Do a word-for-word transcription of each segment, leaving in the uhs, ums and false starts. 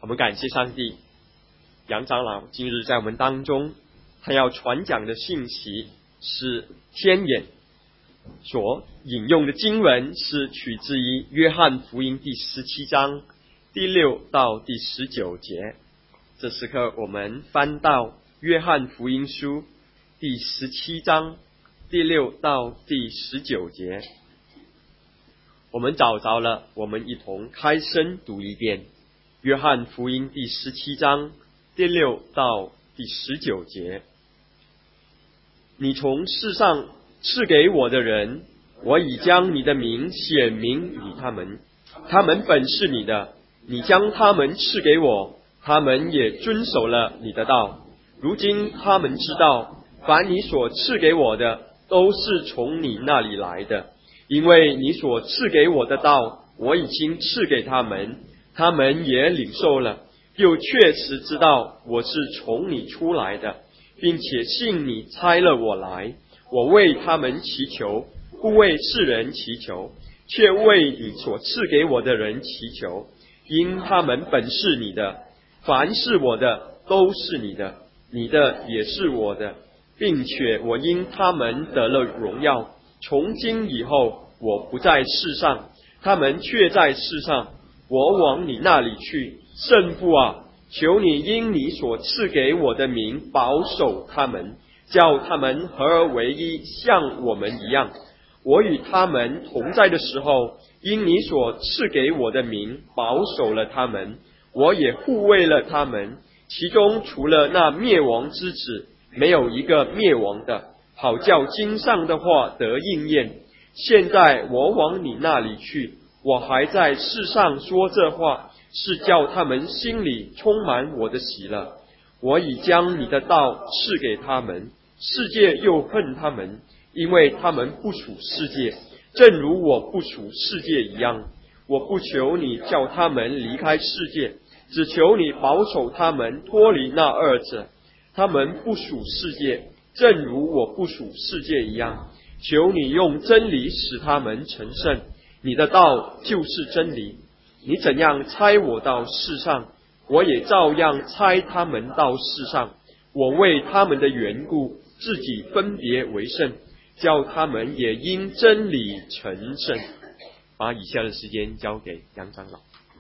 我们感谢上帝，杨长老今日在我们当中，他要传讲的信息是天眼，所引用的经文是取自于约翰福音第十七章第六到第十九节。这时刻我们翻到约翰福音书第十七章第六到第十九节。我们找着了，我们一同开声读一遍约翰福音第十七章第六到第十九节。你从世上赐给我的人，我已将你的名显明与他们，他们本是你的，你将他们赐给我，他们也遵守了你的道。如今他们知道，凡你所赐给我的，都是从你那里来的，因为你所赐给我的道，我已经赐给他们，他们也领受了，又确实知道我是从你出来的，并且信你差了我来。我为他们祈求，不为世人祈求，却为你所赐给我的人祈求，因他们本是你的，凡是我的都是你的，你的也是我的，并且我因他们得了荣耀。从今以后，我不在世上，他们却在世上，我往你那里去。圣父啊，求你因你所赐给我的名保守他们，叫他们合而为一，像我们一样。我与他们同在的时候，因你所赐给我的名保守了他们，我也护卫了他们，其中除了那灭亡之子，没有一个灭亡的，好叫经上的话得应验。现在我往你那里去，我还在世上说这话，是叫他们心里充满我的喜乐。我已将你的道赐给他们，世界又恨他们，因为他们不属世界，正如我不属世界一样。我不求你叫他们离开世界，只求你保守他们脱离那二者。他们不属世界，正如我不属世界一样。求你用真理使他们成圣，你的道就是真理。你怎样差我到世上，我也照样差他们到世上。我为他们的缘故，自己分别为圣，叫他们也因真理成圣。把以下的时间交给杨长老。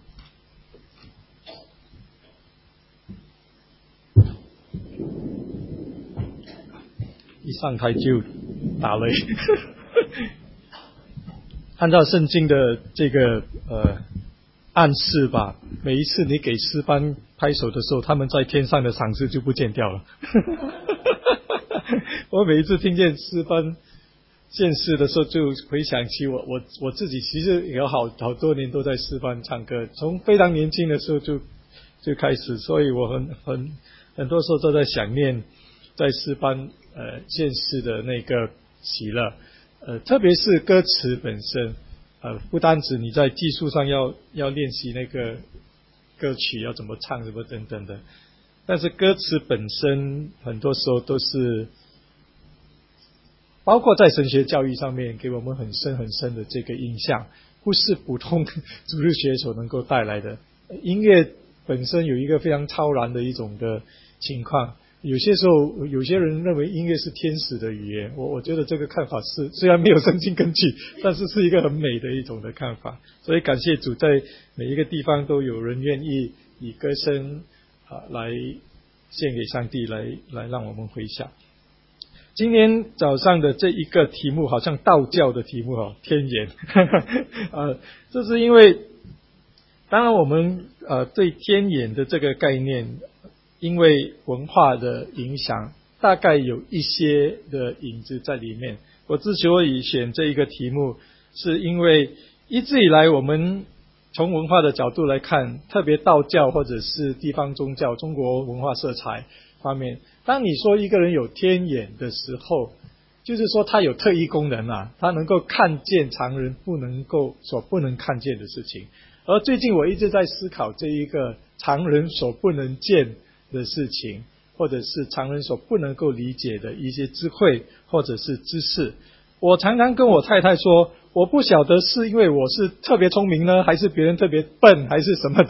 一上台就打雷按照圣经的这个呃暗示吧，每一次你给诗班拍手的时候，他们在天上的赏赐就不见掉了我每一次听见诗班献诗的时候，就回想起我我我自己其实有好好多年都在诗班唱歌，从非常年轻的时候就就开始，所以我很很很多时候都在想念在诗班呃献诗的那个喜乐，呃特别是歌词本身，呃不单指你在技术上要要练习那个歌曲要怎么唱什么等等的，但是歌词本身很多时候都是包括在神学教育上面给我们很深很深的这个印象，不是普通主日学所能够带来的。音乐本身有一个非常超然的一种的情况，有些时候有些人认为音乐是天使的语言，我我觉得这个看法是虽然没有圣经根据，但是是一个很美的一种的看法。所以感谢主，在每一个地方都有人愿意以歌声啊来献给上帝，来来让我们回想。今天早上的这一个题目好像道教的题目哦，天眼呃，这是因为当然我们呃对天眼的这个概念，因为文化的影响，大概有一些的影子在里面。我之所以选这一个题目，是因为一直以来我们从文化的角度来看，特别道教或者是地方宗教中国文化色彩方面，当你说一个人有天眼的时候，就是说他有特异功能啊，他能够看见常人不能够所不能看见的事情。而最近我一直在思考这一个常人所不能见的事情，或者是常人所不能够理解的一些智慧或者是知识。我常常跟我太太说，我不晓得是因为我是特别聪明呢，还是别人特别笨，还是什么的。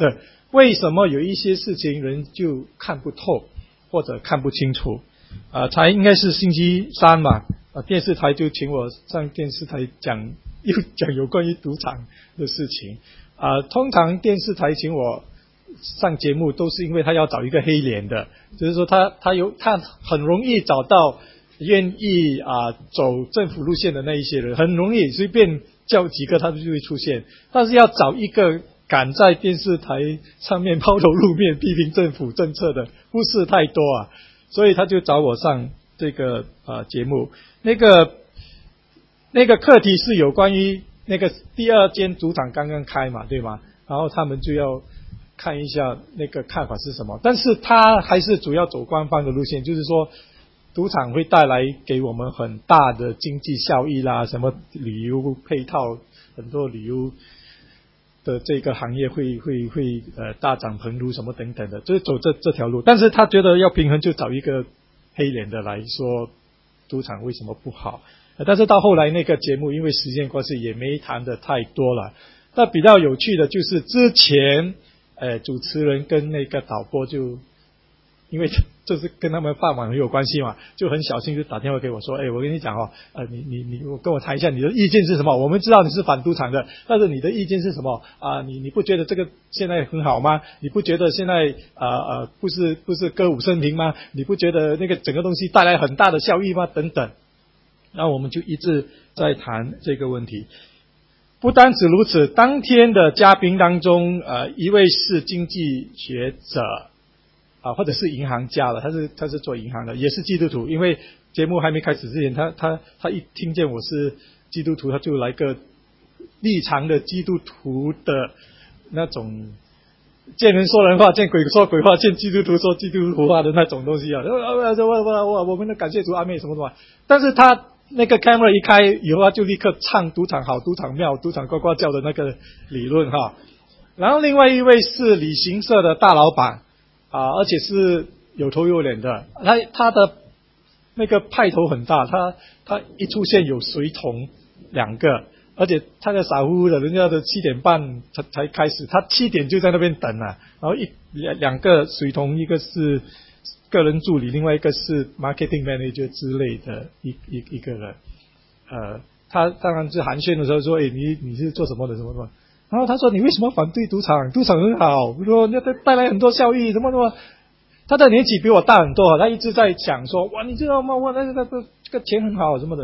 为什么有一些事情人就看不透或者看不清楚？啊、呃，才应该是星期三嘛，啊，电视台就请我上电视台讲，又讲有关于赌场的事情。啊、呃，通常电视台请我上节目都是因为他要找一个黑脸的，就是说他他有他很容易找到愿意啊、呃、走政府路线的那一些人，很容易随便叫几个他就会出现，但是要找一个敢在电视台上面抛头露面批评政府政策的不是太多啊，所以他就找我上这个呃节目。那个那个课题是有关于那个第二间赌场刚刚开嘛，对吗？然后他们就要看一下那个看法是什么，但是他还是主要走官方的路线，就是说赌场会带来给我们很大的经济效益啦，什么旅游配套，很多旅游的这个行业会会会呃大涨澎湃什么等等的，就是走这这条路。但是他觉得要平衡，就找一个黑脸的来说赌场为什么不好。呃、但是到后来那个节目因为时间关系也没谈的太多了。那比较有趣的就是之前呃主持人跟那个导播就因为就是跟他们饭碗很有关系嘛，就很小心就打电话给我说，哎，我跟你讲哦，呃，你你你，我跟我谈一下你的意见是什么？我们知道你是反赌场的，但是你的意见是什么？啊、呃，你你不觉得这个现在很好吗？你不觉得现在呃呃不是不是歌舞升平吗？你不觉得那个整个东西带来很大的效益吗？等等，然后我们就一直在谈这个问题。不单止如此，当天的嘉宾当中，呃，一位是经济学者。啊，或者是银行家了，他是他是做银行的，也是基督徒。因为节目还没开始之前，他他他一听见我是基督徒，他就来个立场的基督徒的那种见人说人话，见鬼说鬼话，见基督徒说基督徒话的那种东西啊！我我我我们的感谢主阿妹什么什么，但是他那个 camera 一开以后，他就立刻唱赌场好，赌场妙，赌场呱呱叫的那个理论哈。然后另外一位是旅行社的大老板。啊，而且是有头有脸的，他他的那个派头很大，他他一出现有随从两个，而且他在傻乎乎的，人家的七点半才才开始，他七点就在那边等了，然后一两两个随从，一个是个人助理，另外一个是 marketing manager 之类的一一一个人，呃，他当然是寒暄的时候说，哎，你你是做什么的，什么什么。然后他说：“你为什么反对赌场？赌场很好，说要带带来很多效益，什么什么。”他的年纪比我大很多，他一直在讲说：“哇，你知道吗？哇，那那那这个钱很好，什么的。”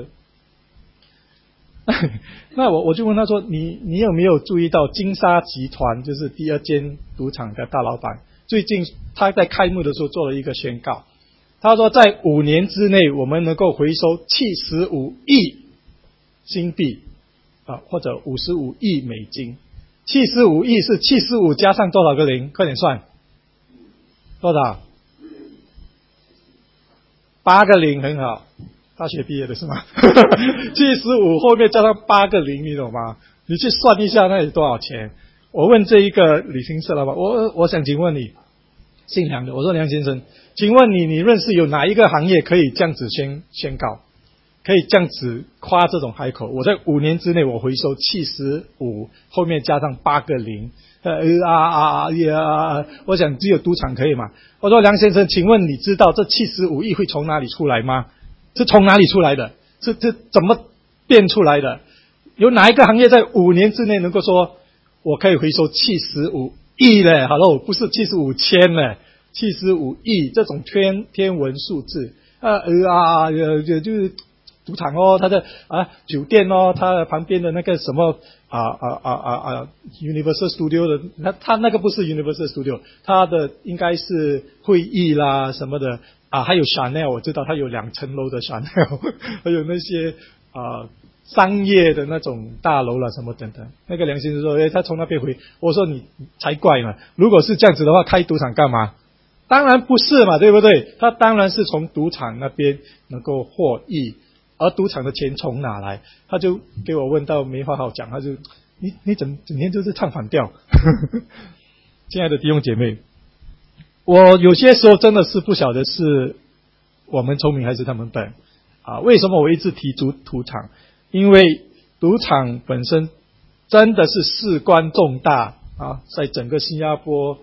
那我我就问他说：“你你有没有注意到金沙集团就是第二间赌场的大老板？最近他在开幕的时候做了一个宣告，他说在五年之内，我们能够回收七十五亿新币啊，或者五十五亿美金。”七十五亿是七十五加上多少个零？快点算，多少？八个零，很好。大学毕业的是吗？七十五后面加上八个零，你懂吗？你去算一下，那有多少钱？我问这一个旅行社老板，我我想请问你，姓梁的，我说梁先生，请问你你认识有哪一个行业可以这样子宣宣告？可以这样子夸这种海口，我在五年之内我回收七十五，后面加上八个零，呃啊啊呀！我想只有赌场可以嘛？我说梁先生，请问你知道这七十五亿会从哪里出来吗？是从哪里出来的？是这怎么变出来的？有哪一个行业在五年之内能够说我可以回收七十五亿嘞 ？Hello， 不是七十五千嘞，七十五亿这种天天文数字，呃呃啊呃就是赌场哦，他的啊酒店哦，他旁边的那个什么啊啊啊啊啊 Universal Studio 的，那他那个不是 Universal Studio， 他的应该是会议啦什么的啊，还有 Chanel， 我知道他有两层楼的 Chanel， 还有那些啊商业的那种大楼啦什么等等。那个梁先生说，诶，他从那边回，我说你才怪嘛，如果是这样子的话，开赌场干嘛？当然不是嘛，对不对？他当然是从赌场那边能够获益。而赌场的钱从哪来？他就给我问到没话好讲，他就你你整整天就是唱反调。亲爱的弟兄姐妹，我有些时候真的是不晓得是我们聪明还是他们笨啊？为什么我一直提足赌场？因为赌场本身真的是事关重大啊，在整个新加坡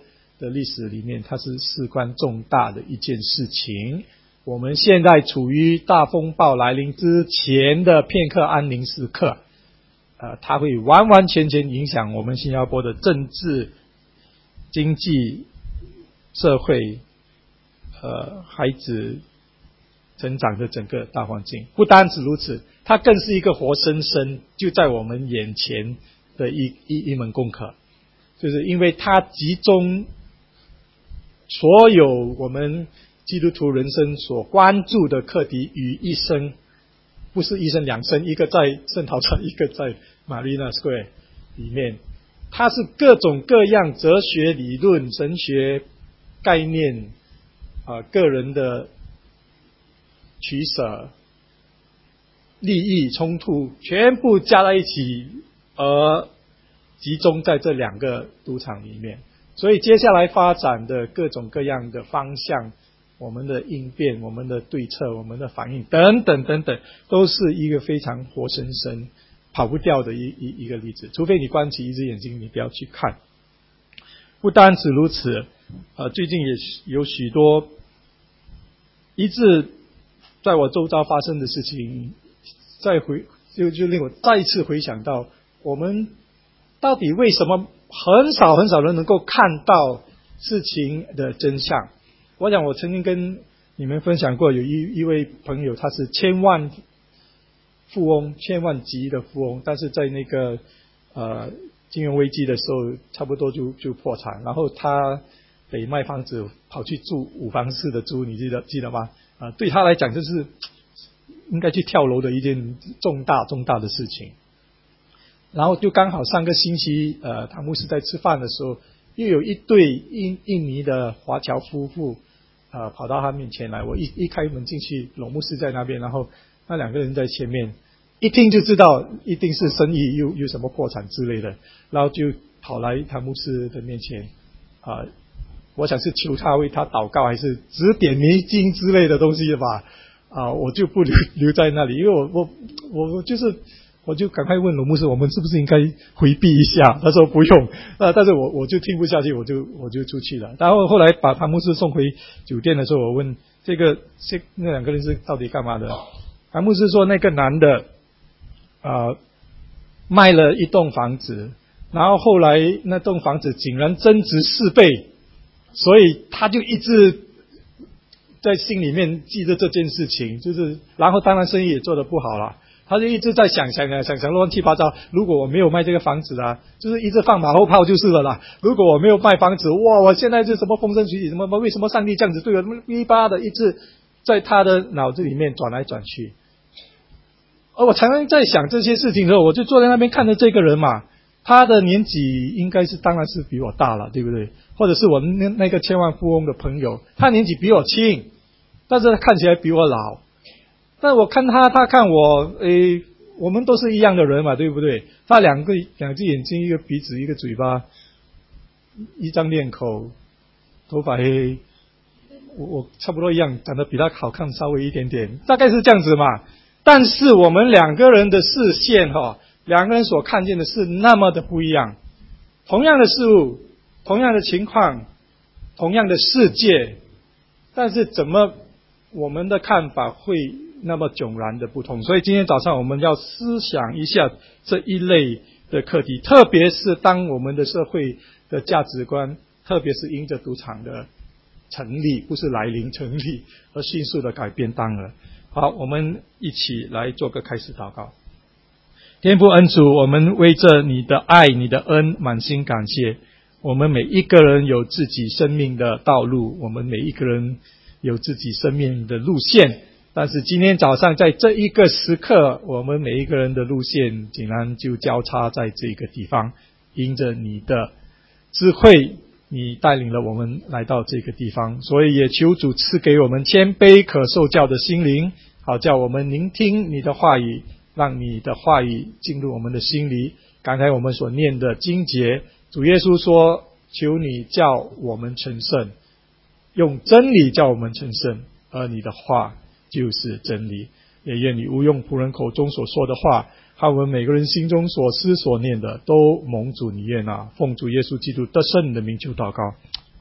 的历史里面，它是事关重大的一件事情。我们现在处于大风暴来临之前的片刻安宁时刻，呃，它会完完全全影响我们新加坡的政治、经济、社会，呃，孩子成长的整个大环境。不单止如此，它更是一个活生生就在我们眼前的一一一门功课，就是因为它集中所有我们基督徒人生所关注的课题于一身，不是一身两身，一个在圣淘沙，一个在 Marina Square 里面。它是各种各样哲学理论、神学概念、呃、个人的取舍、利益冲突，全部加在一起，而集中在这两个赌场里面。所以接下来发展的各种各样的方向，我们的应变、我们的对策、我们的反应等等等等，都是一个非常活生生跑不掉的一一一个例子。除非你关起一只眼睛，你不要去看。不单止如此，呃，最近也有许多一致在我周遭发生的事情，再回就就令我再一次回想到，我们到底为什么很少很少人能够看到事情的真相。我想我曾经跟你们分享过，有一一位朋友，他是千万富翁，千万级的富翁，但是在那个呃金融危机的时候，差不多就就破产，然后他得卖房子，跑去住五房式的租，你记得记得吗？啊、呃，对他来讲，这是应该去跳楼的一件重大重大的事情。然后就刚好上个星期，呃，唐牧师在吃饭的时候，又有一对印印尼的华侨夫妇，呃，跑到他面前来。我一一开门进去，龙牧师在那边，然后那两个人在前面，一听就知道一定是生意又有什么破产之类的，然后就跑来唐牧师的面前，啊、呃，我想是求他为他祷告，还是指点迷津之类的东西吧。啊、呃，我就不留留在那里，因为我我我我就是。我就赶快问龙牧师，我们是不是应该回避一下？他说不用，呃，但是我我就听不下去，我就我就出去了。然后后来把唐牧师送回酒店的时候，我问这个这那两个人是到底干嘛的？唐牧师说那个男的，呃，卖了一栋房子，然后后来那栋房子竟然增值四倍，所以他就一直在心里面记着这件事情，就是然后当然生意也做得不好了。他就一直在想想想想想乱七八糟，如果我没有卖这个房子啊，就是一直放马后炮就是了啦。如果我没有卖房子，哇，我现在是什么风生水起，什么为什么上帝这样子对我，什么一巴的一直在他的脑子里面转来转去。而我常常在想这些事情的时候，我就坐在那边看着这个人嘛，他的年纪应该是当然是比我大了，对不对？或者是我那那个千万富翁的朋友，他年纪比我轻，但是他看起来比我老。但我看他，他看我，诶，我们都是一样的人嘛，对不对？他两个两只眼睛，一个鼻子，一个嘴巴，一张脸孔，头发黑，我我差不多一样，长得比他好看稍微一点点，大概是这样子嘛。但是我们两个人的视线哈、哦，两个人所看见的是那么的不一样。同样的事物，同样的情况，同样的世界，但是怎么我们的看法会那么迥然的不同？所以今天早上我们要思想一下这一类的课题，特别是当我们的社会的价值观，特别是因着赌场的成立，不是来临成立，而迅速的改变当了。好，我们一起来做个开始祷告。天父恩主，我们为着你的爱、你的恩满心感谢。我们每一个人有自己生命的道路，我们每一个人有自己生命的路线，但是今天早上在这一个时刻，我们每一个人的路线竟然就交叉在这个地方。因着你的智慧，你带领了我们来到这个地方，所以也求主赐给我们谦卑可受教的心灵，好叫我们聆听你的话语，让你的话语进入我们的心里。刚才我们所念的经节，主耶稣说，求你叫我们成圣，用真理叫我们成圣，而你的话就是真理。也愿你误用仆人口中所说的话，和我们每个人心中所思所念的，都蒙主你悦纳。奉主耶稣基督得胜的名求祷告，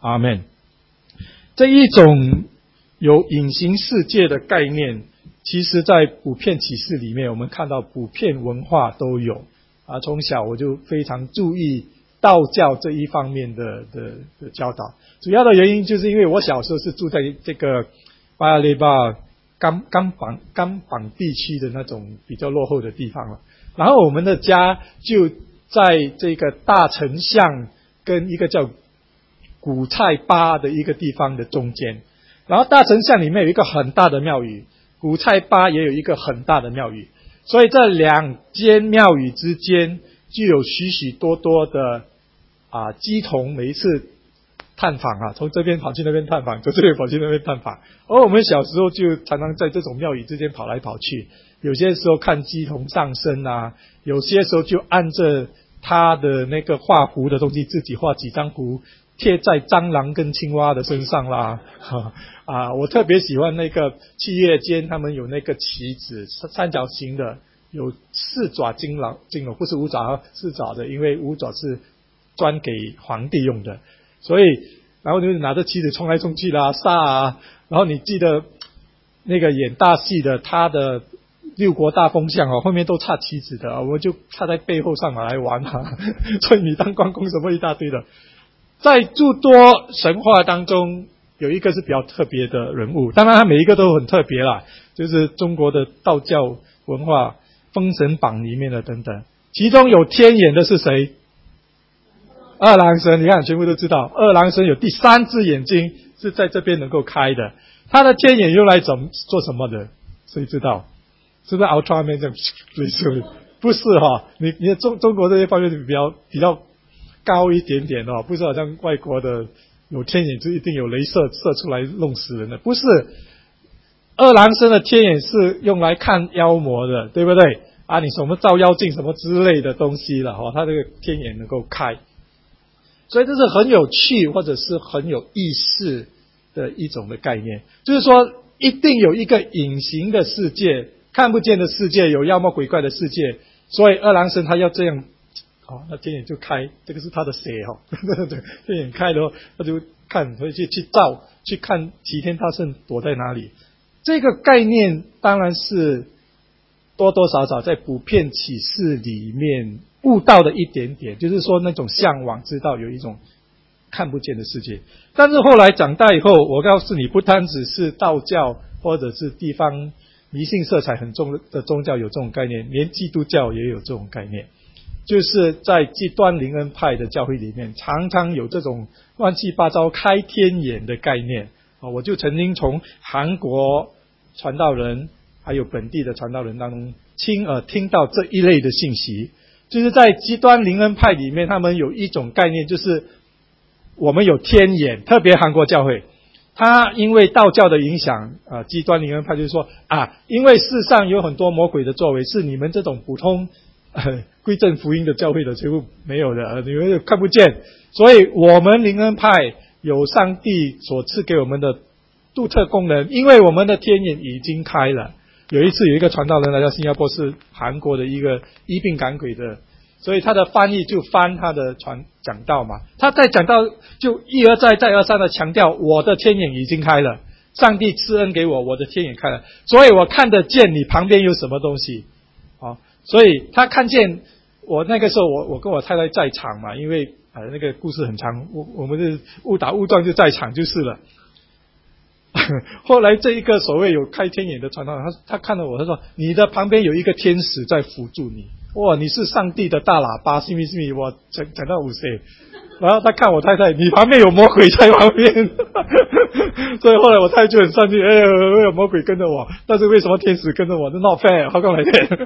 阿们。这一种有隐形世界的概念，其实在普遍启示里面，我们看到普遍文化都有啊。从小我就非常注意道教这一方面的的的教导，主要的原因就是因为我小时候是住在这个巴亚雷巴甘甘榜甘榜地区的那种比较落后的地方了，然后我们的家就在这个大城巷跟一个叫古菜巴的一个地方的中间，然后大城巷里面有一个很大的庙宇，古菜巴也有一个很大的庙宇，所以这两间庙宇之间就有许许多多的啊乩童每一次探访啊，从这边跑去那边探访，从这边跑去那边探访。而我们小时候就常常在这种庙宇之间跑来跑去，有些时候看乩童上身啊，有些时候就按着他的那个画符的东西，自己画几张符贴在蟑螂跟青蛙的身上啦。啊，我特别喜欢那个七月间他们有那个旗子，三角形的，有四爪金龙，金龙不是五爪，四爪的，因为五爪是专给皇帝用的。所以，然后就拿着旗子冲来冲去啦，杀啊！然后你记得那个演大戏的，他的六国大风向哦，后面都插旗子的，我们就插在背后上来玩啊。所以你当关公什么一大堆的，在诸多神话当中，有一个是比较特别的人物，当然他每一个都很特别啦，就是中国的道教文化《封神榜》里面的等等，其中有天眼的是谁？二郎神，你看全部都知道，二郎神有第三只眼睛是在这边能够开的，他的天眼用来怎么做什么的？谁知道？是不是 Ultraman 这样类似的？不是哈、哦，你你的中中国这些方面比较比较高一点点哦，不是好像外国的有天眼就一定有雷射射出来弄死人的，不是。二郎神的天眼是用来看妖魔的，对不对？啊，你什么照妖镜什么之类的东西了哈、哦，他这个天眼能够开。所以这是很有趣或者是很有意思的一种的概念，就是说一定有一个隐形的世界，看不见的世界，有妖魔鬼怪的世界，所以二郎神他要这样，哦，那天眼就开，这个是他的血哦，天眼开了他就看，回去去照，去看齐天大圣躲在哪里。这个概念当然是多多少少在普遍启示里面悟到的一点点，就是说那种向往知道有一种看不见的世界。但是后来长大以后，我告诉你，不单只是道教或者是地方迷信色彩很重的宗教有这种概念，连基督教也有这种概念，就是在极端灵恩派的教会里面常常有这种乱七八糟开天眼的概念。我就曾经从韩国传道人还有本地的传道人当中亲耳听到这一类的信息，就是在极端灵恩派里面，他们有一种概念，就是我们有天眼，特别韩国教会，他因为道教的影响啊，极端灵恩派就是说啊，因为世上有很多魔鬼的作为是你们这种普通呃归正福音的教会的全部没有的，你们看不见，所以我们灵恩派有上帝所赐给我们的独特功能，因为我们的天眼已经开了。有一次有一个传道人来到新加坡，是韩国的一个医病赶鬼的，所以他的翻译就翻他的传讲道嘛，他在讲道就一而再再而三的强调我的天眼已经开了，上帝赐恩给我，我的天眼开了，所以我看得见你旁边有什么东西啊，所以他看见我那个时候我我跟我太太在场嘛，因为啊那个故事很长，我我们是误打误撞就在场就是了。后来这一个所谓有开天眼的传道人，他他看到我，他说你的旁边有一个天使在辅助你，哇，你是上帝的大喇叭，是咪是咪，我讲讲到五岁，然后他看我太太，你旁边有魔鬼在旁边，所以后来我太太就很生气，哎呀，有魔鬼跟着我，但是为什么天使跟着我？这 not fair， how come like that？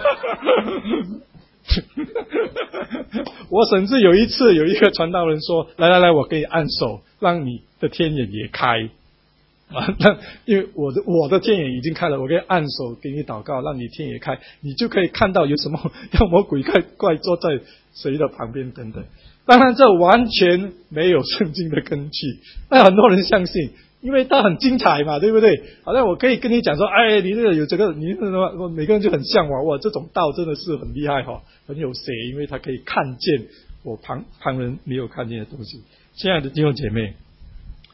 我甚至有一次有一个传道人说，来来来，我给你按手，让你的天眼也开。啊，那因为我的我的天眼已经开了，我可以按手给你祷告，让你天眼开，你就可以看到有什么妖魔鬼怪怪坐在谁的旁边等等。当然这完全没有圣经的根据，但很多人相信，因为它很精彩嘛，对不对？好像我可以跟你讲说，哎，你这个有这个，你什么，每个人就很向往，哇，这种道真的是很厉害哈，很有谁，因为他可以看见我旁旁人没有看见的东西。亲爱的弟兄姐妹，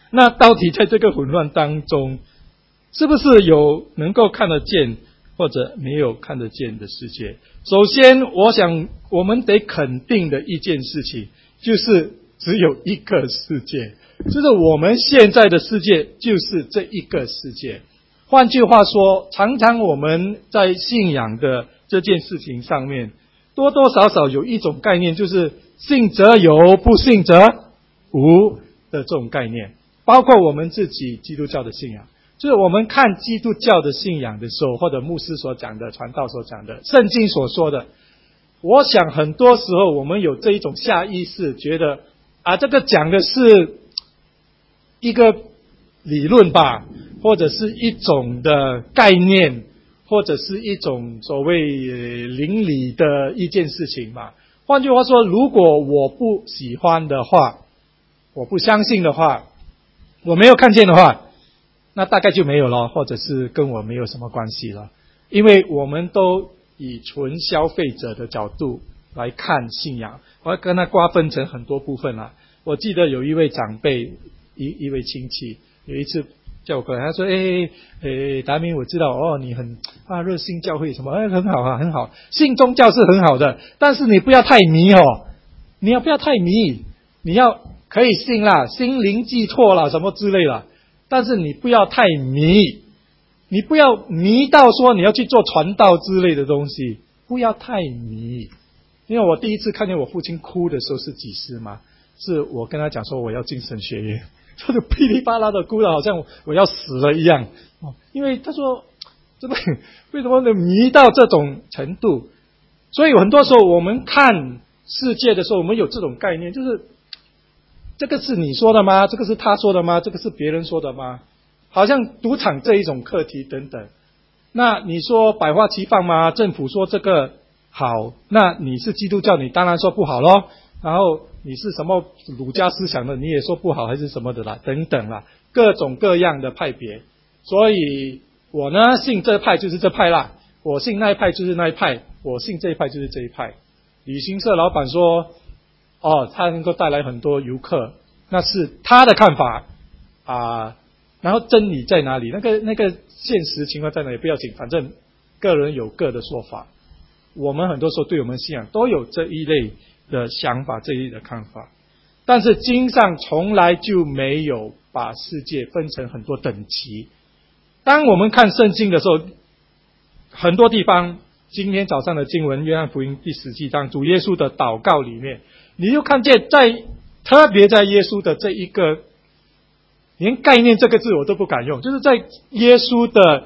那到底在这个混乱当中，是不是有能够看得见或者没有看得见的世界？首先我想我们得肯定的一件事情，就是只有一个世界，就是我们现在的世界就是这一个世界。换句话说，常常我们在信仰的这件事情上面，多多少少有一种概念，就是信则有，不信则无的这种概念。包括我们自己基督教的信仰，就是我们看基督教的信仰的时候，或者牧师所讲的、传道所讲的、圣经所说的，我想很多时候我们有这一种下意识，觉得啊，这个讲的是一个理论吧，或者是一种的概念，或者是一种所谓邻里的一件事情吧。换句话说，如果我不喜欢的话，我不相信的话，我没有看见的话，那大概就没有了，或者是跟我没有什么关系了。因为我们都以纯消费者的角度来看信仰，我要跟它瓜分成很多部分了。我记得有一位长辈，一一位亲戚，有一次叫我过来，他说：“哎哎，达明，我知道哦，你很啊热心教会什么，哎很好啊，很好，信宗教是很好的，但是你不要太迷哦，你要不要太迷？你要可以信啦，心灵寄托啦，什么之类的，但是你不要太迷，你不要迷到说你要去做传道之类的东西，不要太迷。因为我第一次看见我父亲哭的时候是几时嘛？是我跟他讲说我要进神学院，他就噼里啪啦的哭得好像我要死了一样。因为他说这个为什么能迷到这种程度？所以很多时候我们看世界的时候，我们有这种概念，就是这个是你说的吗？这个是他说的吗？这个是别人说的吗？好像赌场这一种课题等等。那你说百花齐放吗？政府说这个好，那你是基督教，你当然说不好咯。然后你是什么儒家思想的，你也说不好还是什么的啦，等等啦，各种各样的派别。所以我呢信这派就是这派啦，我信那一派就是那一派，我信这一派就是这一派。旅行社老板说哦，他能够带来很多游客，那是他的看法啊。然后真理在哪里？那个那个现实情况在哪里不要紧，反正个人有各的说法。我们很多时候对我们信仰都有这一类的想法，这一类的看法。但是经上从来就没有把世界分成很多等级。当我们看圣经的时候，很多地方，今天早上的经文约翰福音第十七章主耶稣的祷告里面，你就看见在特别在耶稣的这一个连概念这个字我都不敢用，就是在耶稣的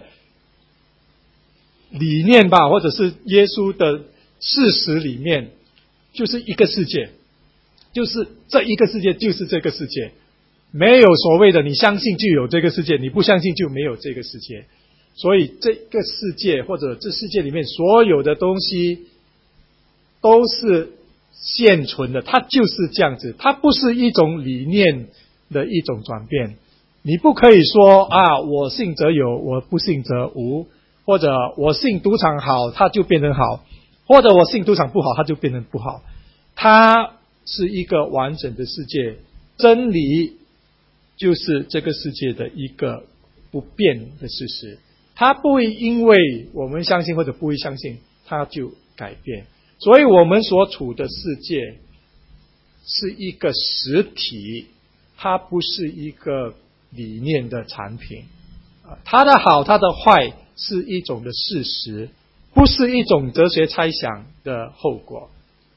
理念吧，或者是耶稣的事实里面，就是一个世界，就是这一个世界就是这个世界，没有所谓的你相信就有这个世界，你不相信就没有这个世界。所以这个世界或者这世界里面所有的东西都是现存的，它就是这样子，它不是一种理念的一种转变。你不可以说啊，我信则有，我不信则无，或者我信赌场好，它就变成好，或者我信赌场不好，它就变成不好。它是一个完整的世界，真理就是这个世界的一个不变的事实，它不会因为我们相信或者不会相信它就改变。所以我们所处的世界是一个实体，它不是一个理念的产品，它的好它的坏是一种的事实，不是一种哲学猜想的后果。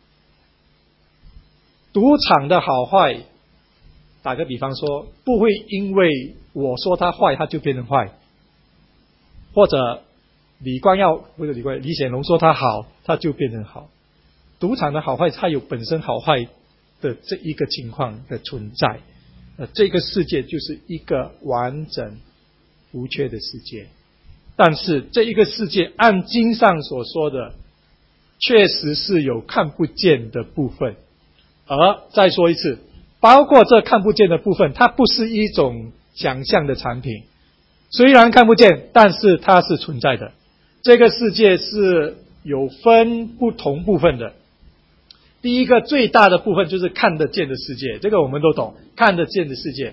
赌场的好坏，打个比方说，不会因为我说它坏它就变成坏，或者李光耀或者李光李显龙说它好它就变成好。赌场的好坏它有本身好坏的这一个情况的存在，呃，这个世界就是一个完整无缺的世界。但是这一个世界按经上所说的确实是有看不见的部分，而再说一次，包括这看不见的部分，它不是一种想象的产品，虽然看不见，但是它是存在的。这个世界是有分不同部分的。第一个最大的部分就是看得见的世界，这个我们都懂，看得见的世界。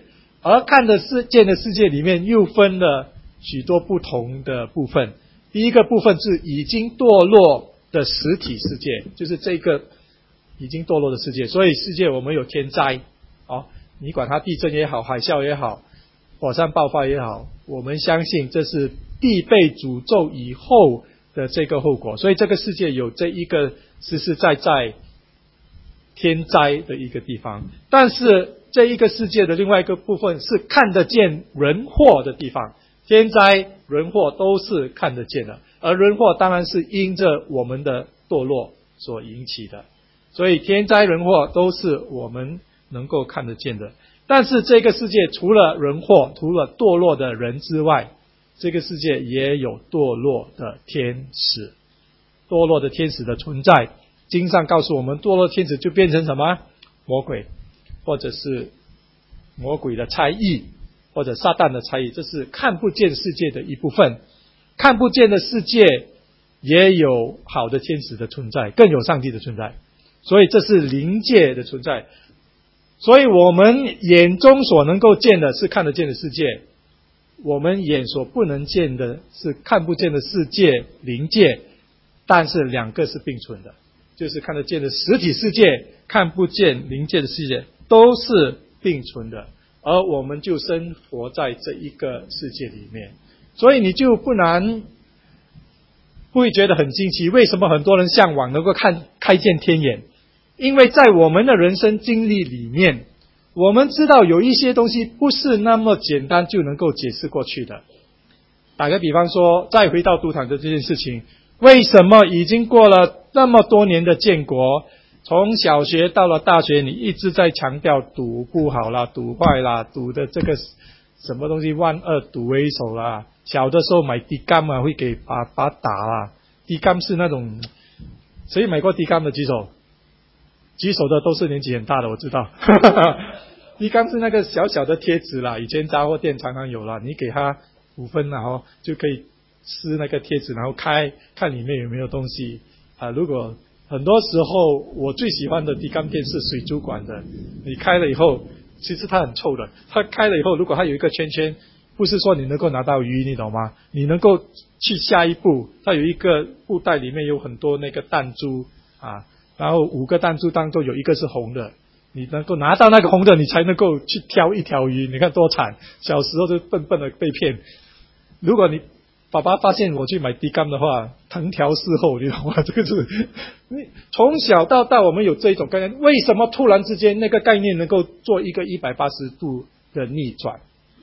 而看得见的世界里面又分了许多不同的部分。第一个部分是已经堕落的实体世界，就是这个已经堕落的世界。所以世界我们有天灾，哦，你管它地震也好，海啸也好，火山爆发也好，我们相信这是地被诅咒以后的这个后果。所以这个世界有这一个实实在在天灾的一个地方。但是这一个世界的另外一个部分是看得见人祸的地方，天灾人祸都是看得见的，而人祸当然是因着我们的堕落所引起的，所以天灾人祸都是我们能够看得见的。但是这个世界除了人祸，除了堕落的人之外，这个世界也有堕落的天使，堕落的天使的存在。经上告诉我们，堕落天使就变成什么？魔鬼，或者是魔鬼的差役，或者撒旦的差役，这是看不见世界的一部分。看不见的世界也有好的天使的存在，更有上帝的存在，所以这是灵界的存在。所以我们眼中所能够见的是看得见的世界，我们眼所不能见的是看不见的世界，灵界，但是两个是并存的，就是看得见的实体世界，看不见灵界的世界都是并存的，而我们就生活在这一个世界里面。所以你就不难不会觉得很惊奇，为什么很多人向往能够看开见天眼？因为在我们的人生经历里面，我们知道有一些东西不是那么简单就能够解释过去的。打个比方说，再回到赌场的这件事情，为什么已经过了那么多年的建国，从小学到了大学，你一直在强调赌不好啦，赌坏啦，赌的这个什么东西万恶赌为首啦，小的时候买滴柑啊会给爸爸打啦，滴柑是那种，谁买过滴柑的举手？举手的都是年纪很大的，我知道。滴柑是那个小小的贴纸啦，以前杂货店常常有啦，你给他五分然后就可以撕那个贴纸，然后开看里面有没有东西啊。如果很多时候我最喜欢的滴柑店是水族馆的，你开了以后其实它很臭的，它开了以后如果它有一个圈圈，不是说你能够拿到鱼，你懂吗？你能够去下一步，它有一个布袋里面有很多那个弹珠啊，然后五个弹珠当中有一个是红的，你能够拿到那个红的，你才能够去挑一条鱼，你看多惨，小时候就笨笨的被骗。如果你爸爸发现我去买滴柑的话，藤条四后，你懂吗？这个是你从小到大我们有这一种概念，为什么突然之间那个概念能够做一个一百八十度的逆转？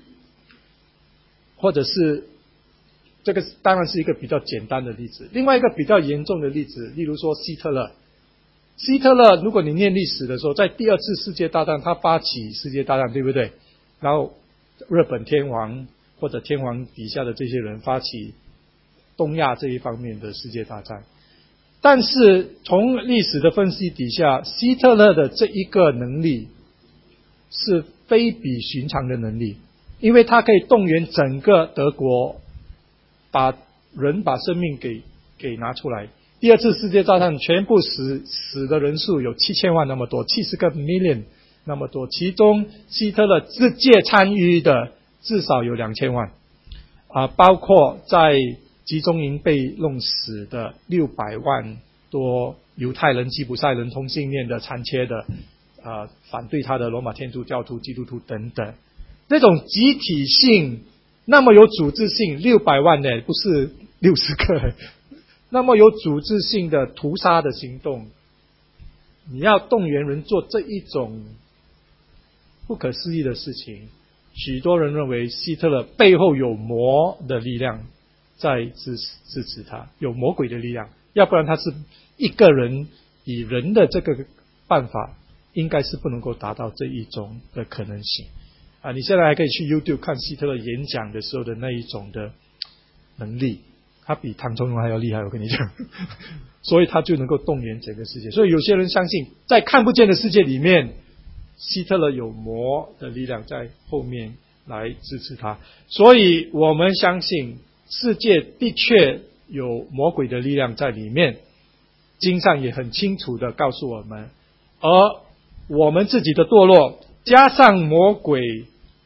或者是这个当然是一个比较简单的例子，另外一个比较严重的例子，例如说希特勒。希特勒如果你念历史的时候，在第二次世界大战他发起世界大战，对不对？然后日本天皇或者天皇底下的这些人发起东亚这一方面的世界大战。但是从历史的分析底下，希特勒的这一个能力是非比寻常的能力，因为他可以动员整个德国，把人把生命给给拿出来。第二次世界大战全部死死的人数有七千万那么多，七十个 million 那么多，其中希特勒直接参与的至少有两千万啊，包括在集中营被弄死的六百万多犹太人、吉普赛人、同性恋的、残缺的啊，反对他的罗马天主教徒、基督徒等等，这种集体性那么有组织性，六百万呢，不是六十个。那么有组织性的屠杀的行动，你要动员人做这一种不可思议的事情，许多人认为希特勒背后有魔的力量在支持支持他，有魔鬼的力量，要不然他是一个人以人的这个办法，应该是不能够达到这一种的可能性啊！你现在还可以去 YouTube 看希特勒演讲的时候的那一种的能力。他比唐崇荣还要厉害，我跟你讲，所以他就能够动员整个世界。所以有些人相信，在看不见的世界里面，希特勒有魔的力量在后面来支持他。所以我们相信，世界的确有魔鬼的力量在里面。经上也很清楚的告诉我们，而我们自己的堕落，加上魔鬼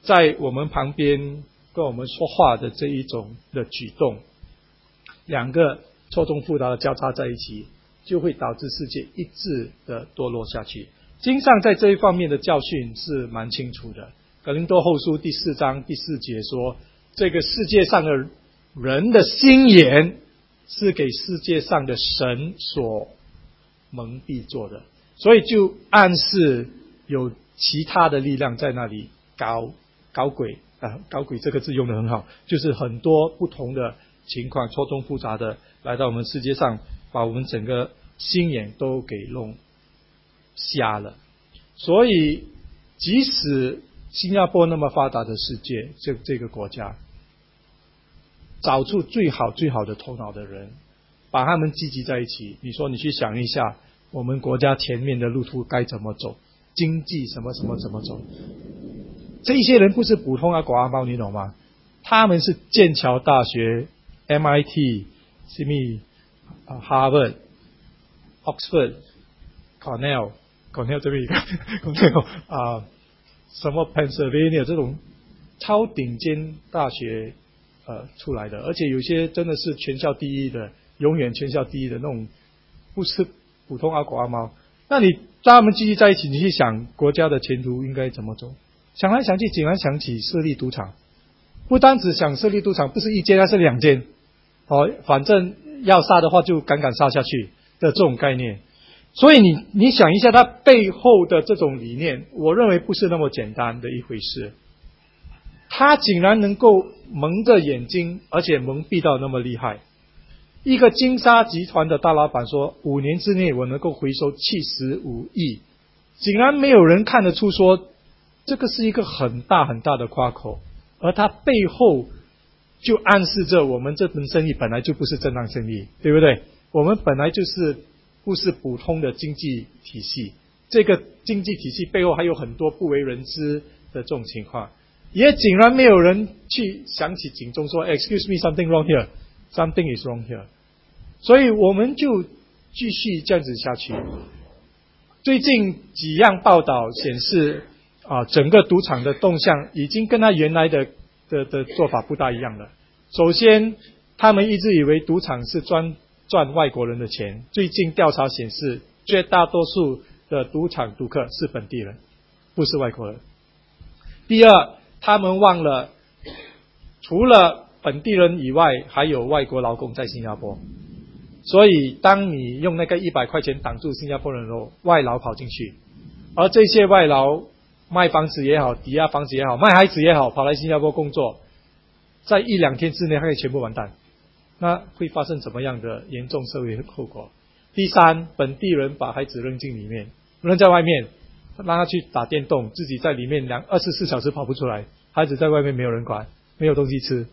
在我们旁边跟我们说话的这一种的举动，两个错综复杂的交叉在一起，就会导致世界一致的堕落下去。经上在这一方面的教训是蛮清楚的。格林多后书第四章第四节说，这个世界上的人的心眼是给世界上的神所蒙蔽做的，所以就暗示有其他的力量在那里搞搞鬼啊，搞鬼这个字用得很好，就是很多不同的情况错综复杂的来到我们世界上，把我们整个心眼都给弄瞎了。所以即使新加坡那么发达的世界，这这个国家找出最好最好的头脑的人，把他们聚集在一起，你说你去想一下，我们国家前面的路途该怎么走，经济什么什么怎么走，这些人不是普通的寡阿猫，你懂吗？他们是剑桥大学、M I T、什么、呃、Harvard、Oxford、Cornell、Cornell 这边一个 Cornell 啊、呃，什么 Pennsylvania 这种超顶尖大学呃出来的，而且有些真的是全校第一的，永远全校第一的那种，不是普通阿狗阿猫。那你让他们聚集在一起，你去想国家的前途应该怎么走？想来想去，竟然想起设立赌场。不单只想设立赌场，不是一间，而是两间。哦，反正要杀的话就敢敢杀下去的这种概念。所以你你想一下，它背后的这种理念，我认为不是那么简单的一回事。他竟然能够蒙着眼睛，而且蒙蔽到那么厉害。一个金沙集团的大老板说，五年之内我能够回收七十五亿，竟然没有人看得出说这个是一个很大很大的夸口，而它背后就暗示着我们这门生意本来就不是正当生意，对不对？我们本来就是不是普通的经济体系，这个经济体系背后还有很多不为人知的这种情况，也竟然没有人去响起警钟说 Excuse me, something wrong here, something is wrong here。 所以我们就继续这样子下去。最近几样报道显示啊，整个赌场的动向已经跟他原来的的的做法不大一样了。首先，他们一直以为赌场是专赚外国人的钱，最近调查显示，绝大多数的赌场赌客是本地人，不是外国人。第二，他们忘了除了本地人以外，还有外国劳工在新加坡。所以当你用那个一百块钱挡住新加坡人后，外劳跑进去，而这些外劳卖房子也好，抵押房子也好，卖孩子也好，跑来新加坡工作，在一两天之内可以全部完蛋。那会发生怎么样的严重社会后果？第三，本地人把孩子扔进里面，扔在外面，让他去打电动，自己在里面两二十四小时跑不出来，孩子在外面没有人管，没有东西吃。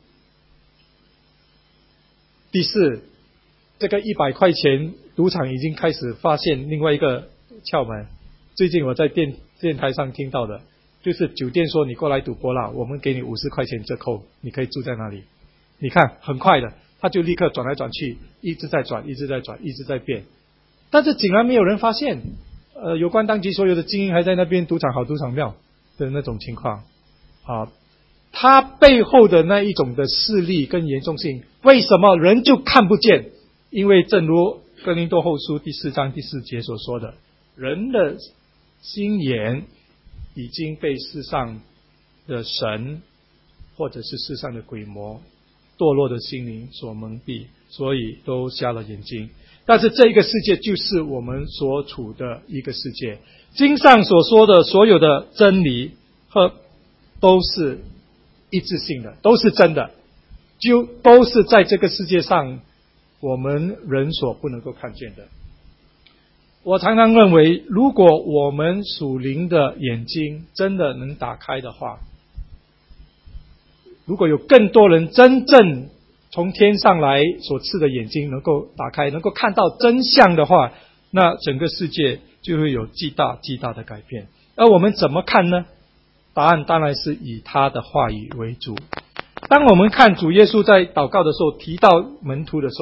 第四，这个一百块钱赌场已经开始发现另外一个窍门，最近我在电电台上听到的，就是酒店说你过来赌博啦，我们给你五十块钱折扣，你可以住在那里。你看很快的，他就立刻转来转去，一直在转，一直在转，一直在变。但是竟然没有人发现，呃，有关当局所有的精英还在那边赌场好赌场妙的那种情况啊。他背后的那一种的势力跟严重性，为什么人就看不见？因为正如哥林多后书第四章第四节所说的，人的心眼已经被世上的神或者是世上的鬼魔堕落的心灵所蒙蔽，所以都瞎了眼睛。但是这个世界就是我们所处的一个世界，经上所说的所有的真理和都是一致性的，都是真的，就都是在这个世界上我们人所不能够看见的。我常常认为，如果我们属灵的眼睛真的能打开的话，如果有更多人真正从天上来所赐的眼睛能够打开，能够看到真相的话，那整个世界就会有极大极大的改变。而我们怎么看呢？答案当然是以他的话语为主。当我们看主耶稣在祷告的时候提到门徒的时候，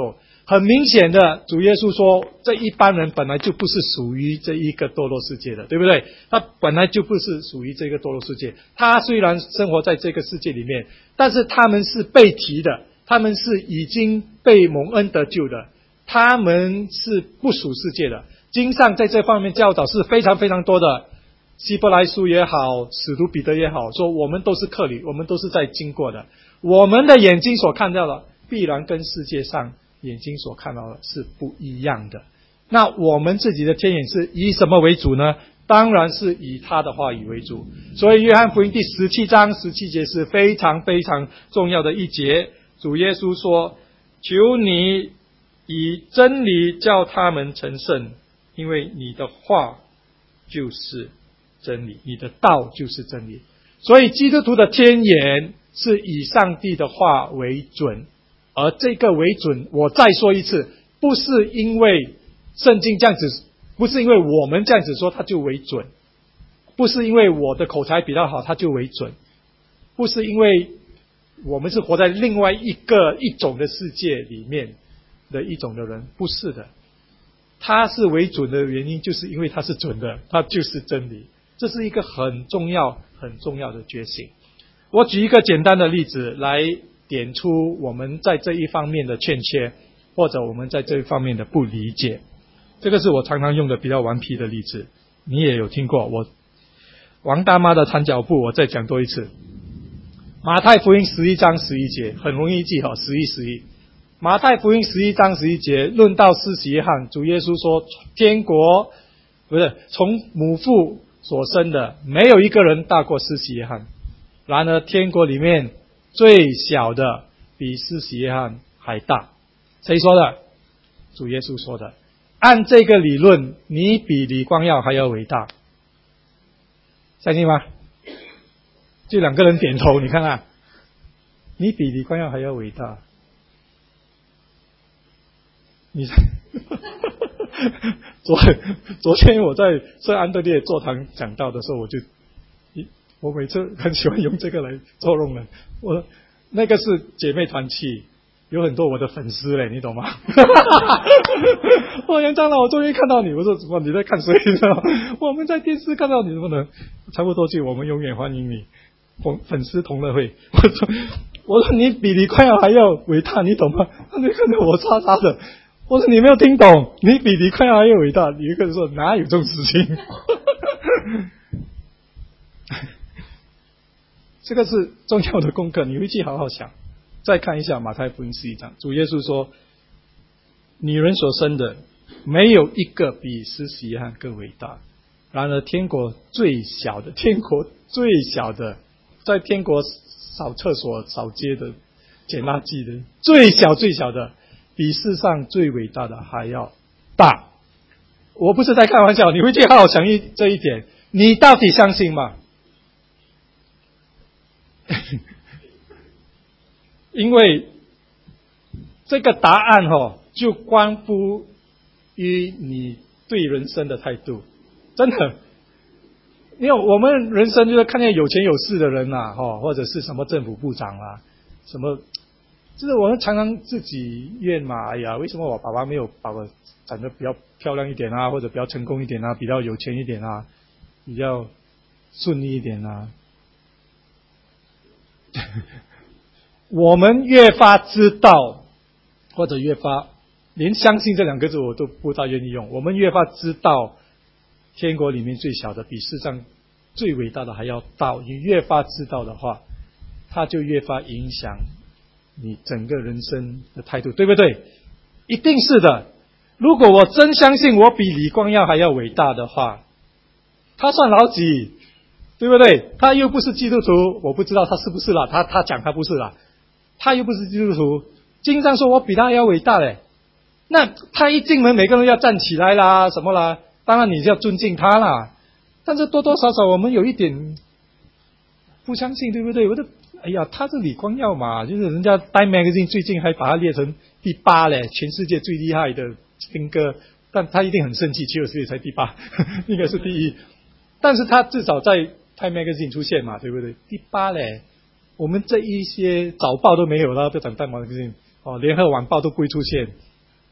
很明显的，主耶稣说，这一般人本来就不是属于这一个堕落世界的，对不对？他本来就不是属于这个堕落世界。他虽然生活在这个世界里面，但是他们是被提的，他们是已经被蒙恩得救的，他们是不属世界的。经上在这方面教导是非常非常多的，希伯来书也好，使徒彼得也好，说我们都是客旅，我们都是在经过的，我们的眼睛所看到的必然跟世界上眼睛所看到的是不一样的。那我们自己的天眼是以什么为主呢？当然是以他的话语为主。所以约翰福音第十七章十七节是非常非常重要的一节。主耶稣说，求你以真理叫他们成圣，因为你的话就是真理，你的道就是真理。所以基督徒的天眼是以上帝的话为准，而这个为准，我再说一次，不是因为圣经这样子，不是因为我们这样子说它就为准，不是因为我的口才比较好它就为准，不是因为我们是活在另外一个一种的世界里面的一种的人，不是的。它是为准的原因，就是因为它是准的，它就是真理。这是一个很重要很重要的觉醒。我举一个简单的例子来点出我们在这一方面的欠缺，或者我们在这一方面的不理解。这个是我常常用的比较顽皮的例子，你也有听过。我王大妈的缠脚布，我再讲多一次。马太福音十一章十一节，很容易记好，十一十一。马太福音十一章十一节，论到施洗约翰，主耶稣说，天国不是从母腹所生的，没有一个人大过施洗约翰。然而天国里面最小的比施洗约翰还大。谁说的？主耶稣说的。按这个理论，你比李光耀还要伟大，相信吗？就两个人点头，你看看，你比李光耀还要伟大。你昨昨天我在圣安德烈座堂讲道的时候，我就我每次很喜欢用这个来捉弄人。我那个是姐妹团契，有很多我的粉丝嘞，你懂吗？我杨长老，我终于看到你。我说怎么你在看谁？我们在电视看到你，怎么能差不多句我们永远欢迎你粉丝同乐会。我说我说你比李光耀还要伟大，你懂吗？他就看着我傻傻的。我说你没有听懂，你比李光耀还要伟大。有一个人说哪有这种事情？这个是重要的功课，你回去好好想。再看一下马太福音十一章，主耶稣说，女人所生的没有一个比施洗约翰更伟大。然而天国最小的，天国最小的，在天国扫厕所扫街的捡垃圾的，最小最小的比世上最伟大的还要大。我不是在开玩笑，你回去好好想一这一点，你到底相信吗？因为这个答案哦，就关乎于你对人生的态度。真的，因为我们人生就是看见有钱有势的人啊，或者是什么政府部长啊，什么，就是我们常常自己怨嘛，哎呀，为什么我爸爸没有把我长得比较漂亮一点啊，或者比较成功一点啊，比较有钱一点啊，比较顺利一点啊。我们越发知道，或者越发连相信这两个字我都不大愿意用，我们越发知道天国里面最小的比世上最伟大的还要大，你越发知道的话，它就越发影响你整个人生的态度，对不对？一定是的。如果我真相信我比李光耀还要伟大的话，他算老几，对不对？他又不是基督徒，我不知道他是不是啦，他他讲他不是啦，他又不是基督徒，经上说我比他还要伟大嘞。那他一进门，每个人要站起来啦，什么啦？当然你要尊敬他啦，但是多多少少我们有一点不相信，对不对？我的哎呀，他是李光耀嘛，就是人家 Time Magazine 最近还把他列成第八嘞，全世界最厉害的兵哥，但他一定很生气，七十岁才第八，应该是第一。但是他至少在 Time Magazine 出现嘛，对不对？第八嘞，我们这一些早报都没有了，不讲 Time Magazine 哦，联合晚报都不会出现。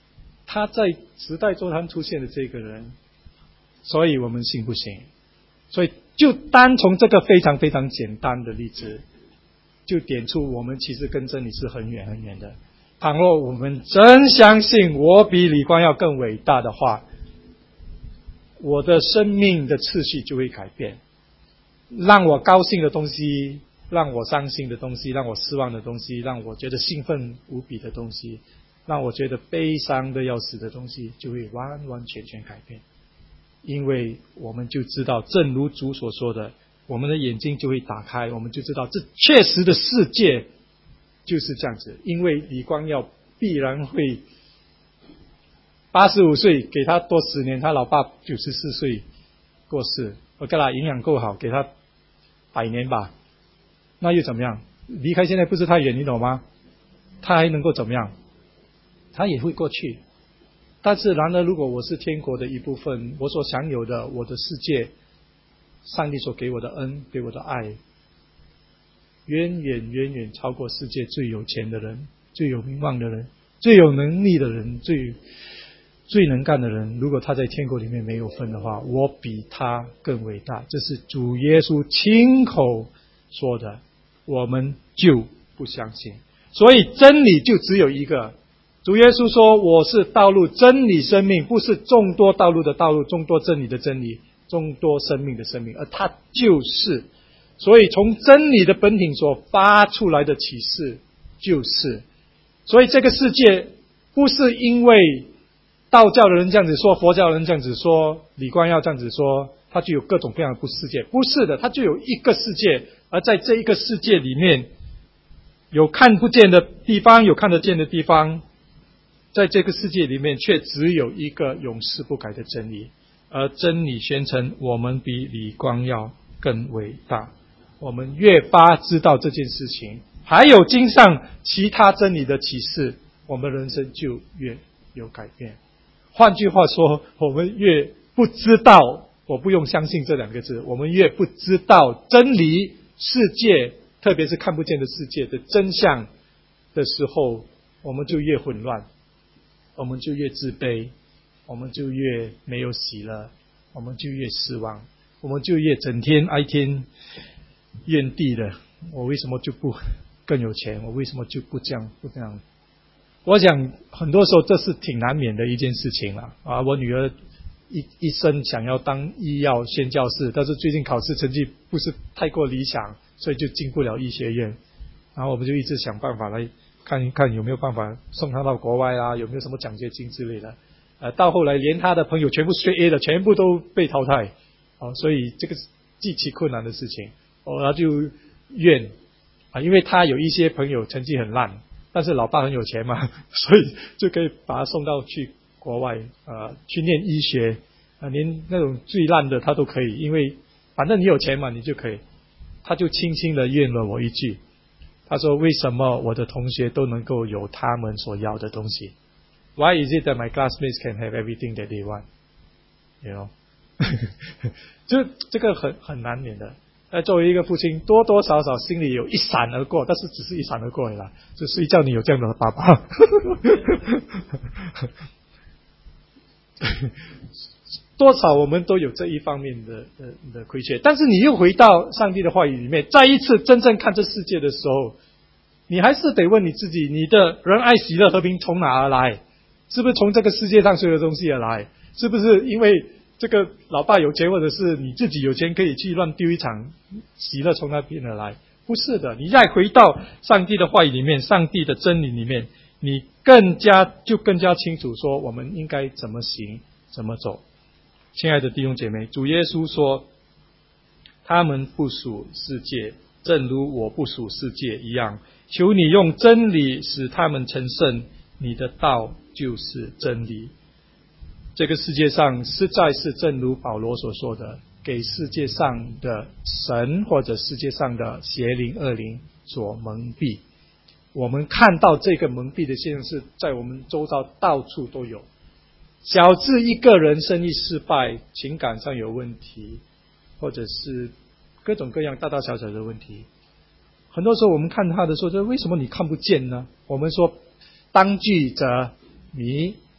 他在时代周刊出现的这个人，所以我们信不信？所以就单从这个非常非常简单的例子，就点出我们其实跟真理是很远很远的。倘若我们真相信我比李光耀更伟大的话，我的生命的次序就会改变，让我高兴的东西，让我伤心的东西，让我失望的东西，让我觉得兴奋无比的东西，让我觉得悲伤的要死的东西，就会完完全全改变。因为我们就知道，正如主所说的，我们的眼睛就会打开，我们就知道这确实的世界就是这样子。因为李光耀必然会八十五岁，给他多十年，他老爸九十四岁过世，我给他营养够好，给他百年吧，那又怎么样？离开现在不是太远，你懂吗？他还能够怎么样？他也会过去。但是然而，如果我是天国的一部分，我所享有的我的世界，上帝所给我的恩，给我的爱，远远远远超过世界最有钱的人，最有名望的人，最有能力的人，最最能干的人。如果他在天国里面没有分的话，我比他更伟大，这是主耶稣亲口说的，我们就不相信。所以真理就只有一个，主耶稣说我是道路真理生命，不是众多道路的道路，众多真理的真理，众多生命的生命，而他就是。所以从真理的本体所发出来的启示就是。所以这个世界不是因为道教的人这样子说，佛教的人这样子说，李光耀这样子说，它就有各种各样的不世界。不是的，它就有一个世界，而在这一个世界里面，有看不见的地方，有看得见的地方，在这个世界里面却只有一个永世不改的真理。而真理宣称我们比李光耀更伟大，我们越发知道这件事情，还有经上其他真理的启示，我们人生就越有改变。换句话说，我们越不知道，我不用相信这两个字，我们越不知道真理世界，特别是看不见的世界的真相的时候，我们就越混乱，我们就越自卑，我们就越没有喜乐，我们就越失望，我们就越整天哀天怨地的，我为什么就不更有钱，我为什么就不这样不这样。我想很多时候这是挺难免的一件事情啦。啊，我女儿一一生想要当医药宣教士，但是最近考试成绩不是太过理想，所以就进不了医学院。然后我们就一直想办法来看一看有没有办法送她到国外啊，有没有什么奖学金之类的。呃，到后来连她的朋友全部straight A的全部都被淘汰，哦，所以这个是极其困难的事情。哦，然后就怨啊，因为她有一些朋友成绩很烂，但是老爸很有钱嘛，所以就可以把他送到去国外，呃，去念医学，啊，连那种最烂的他都可以，因为反正你有钱嘛，你就可以。他就轻轻的怨了我一句，他说：“为什么我的同学都能够有他们所要的东西 ？Why is it that my classmates can have everything that they want？” You know， 就这个很很难免的。呃，作为一个父亲，多多少少心里有一闪而过，但是只是一闪而过而已啦。就谁叫你有这样的爸爸？多少我们都有这一方面的的的亏缺。但是你又回到上帝的话语里面，再一次真正看这世界的时候，你还是得问你自己：你的仁爱、喜乐、和平从哪而来？是不是从这个世界上所有的东西而来？是不是因为这个老爸有钱，或者是你自己有钱可以去乱丢一场，喜乐从那边而来？不是的，你再回到上帝的话语里面，上帝的真理里面，你更加就更加清楚说我们应该怎么行怎么走。亲爱的弟兄姐妹，主耶稣说他们不属世界，正如我不属世界一样，求你用真理使他们成圣，你的道就是真理。这个世界上实在是正如保罗所说的，给世界上的神或者世界上的邪灵恶灵所蒙蔽。我们看到这个蒙蔽的现象是在我们周遭到处都有，小至一个人生意失败，情感上有问题，或者是各种各样大大小小的问题。很多时候我们看他的时候，为什么你看不见呢？我们说当局者迷，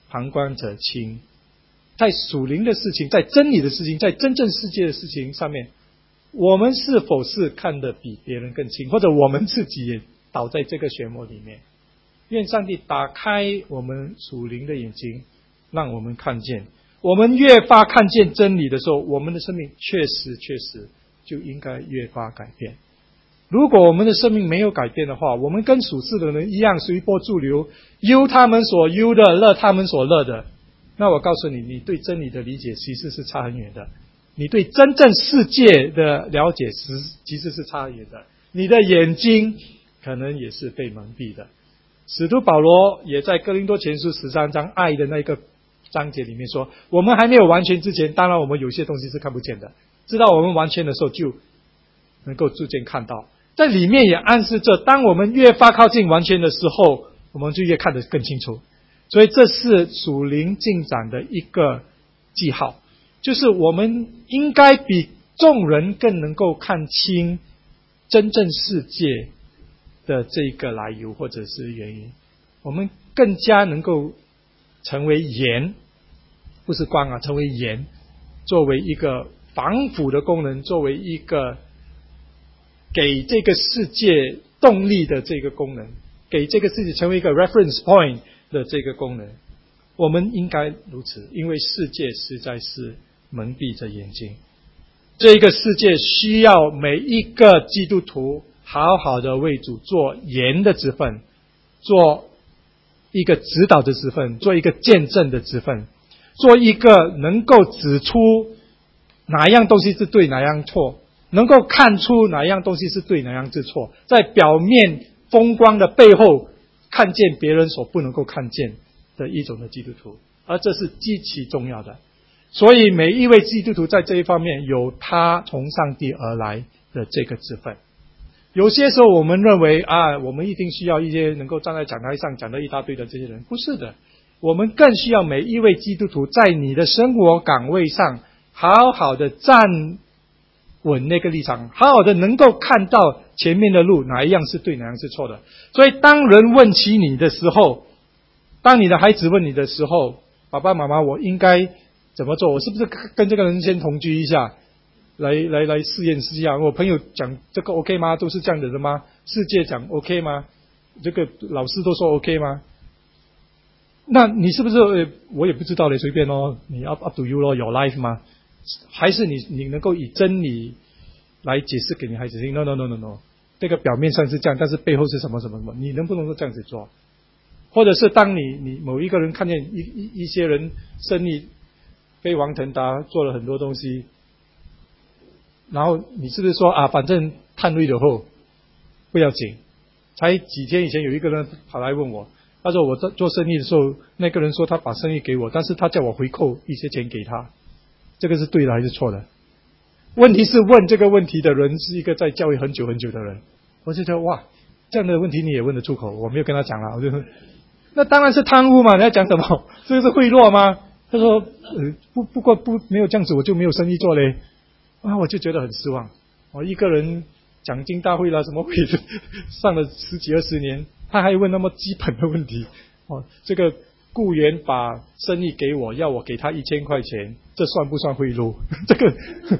旁观者清。在属灵的事情，在真理的事情，在真正世界的事情上面，我们是否是看得比别人更清，或者我们自己也倒在这个漩涡里面？愿上帝打开我们属灵的眼睛，让我们看见。我们越发看见真理的时候，我们的生命确实确实就应该越发改变。如果我们的生命没有改变的话，我们跟属世的人一样，随波逐流，忧他们所忧的，乐他们所乐的。那我告诉你，你对真理的理解其实是差很远的，你对真正世界的了解其实是差很远的，你的眼睛可能也是被蒙蔽的。使徒保罗也在哥林多前书十三章爱的那个章节里面说，我们还没有完全之前，当然我们有些东西是看不见的，知道我们完全的时候就能够逐渐看到。在里面也暗示着，当我们越发靠近完全的时候，我们就越看得更清楚。所以这是属灵进展的一个记号，就是我们应该比众人更能够看清真正世界的这个来由或者是原因，我们更加能够成为盐，不是光啊，成为盐，作为一个防腐的功能，作为一个给这个世界动力的这个功能，给这个世界成为一个 reference point 的这个功能。我们应该如此，因为世界实在是蒙蔽着眼睛。这个世界需要每一个基督徒好好的为主做盐的职分，做一个指导的职分，做一个见证的职分，做一个能够指出哪样东西是对，哪样错，能够看出哪样东西是对，哪样是错，在表面风光的背后看见别人所不能够看见的一种的基督徒，而这是极其重要的。所以每一位基督徒在这一方面有他从上帝而来的这个职分。有些时候我们认为啊，我们一定需要一些能够站在讲台上讲得一大堆的这些人，不是的，我们更需要每一位基督徒在你的生活岗位上好好的站稳那个立场，好好的能够看到前面的路哪一样是对，哪样是错的。所以当人问起你的时候，当你的孩子问你的时候，爸爸妈妈我应该怎么做？我是不是跟这个人先同居一下，来来来试验试一下？我朋友讲这个 OK 吗？都是这样子的吗？世界讲 OK 吗？这个老师都说 OK 吗？那你是不是、呃、我也不知道嘞，随便咯，你 up up to you 咯 ，your life 吗？还是你你能够以真理来解释给你孩子听 ？No no no no no， 这个表面上是这样，但是背后是什么什么什么？你能不能够这样子做？或者是当你你某一个人看见一一一些人生意飞黄腾达，做了很多东西，然后你是不是说啊，反正探瑞的后不要紧？才几天以前有一个人跑来问我，他说我在做生意的时候，那个人说他把生意给我，但是他叫我回扣一些钱给他，这个是对的还是错的？问题是问这个问题的人是一个在教育很久很久的人，我就觉得哇，这样的问题你也问得出口？我没有跟他讲了，我就说那当然是贪污嘛，你要讲什么？这个是贿赂吗？他说呃不不过不没有这样子我就没有生意做嘞。啊，我就觉得很失望。我一个人奖金大会啦什么会上了十几二十年，他还问那么基本的问题。哦，这个雇员把生意给我，要我给他一千块钱，这算不算贿赂？这个